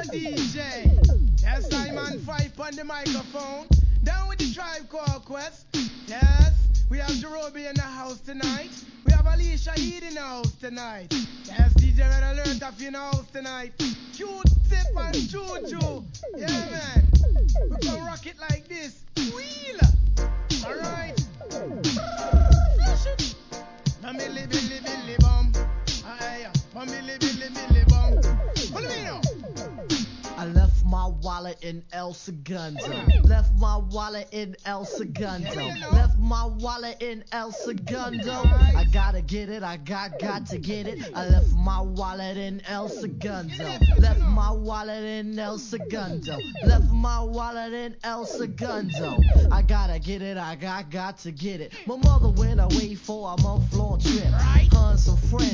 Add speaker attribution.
Speaker 1: DJ. Yes, Simon 5 on the microphone. Down with the Tribe Called Quest. Yes, we have Jerobi in the house tonight. We have Alicia Heed in the house tonight. Yes, DJ Red Alert up in the house tonight. Cute Tip and Juju. Yeah, man. We're gonna rock it like this. Wheel. Alright. Flash it. Billy Billy Billy Bum. Aye, Billy Billy Billy Bum. Follow me now.
Speaker 2: I left my wallet in El Segundo. Left my wallet in El Segundo. Left my wallet in El Segundo. I gotta get it, I got to get it. I left my wallet in El Segundo. Left my wallet in El Segundo. Left my wallet in El Segundo. I gotta get it, I got to get it. My mother went away for a month-long trip. Her and some friends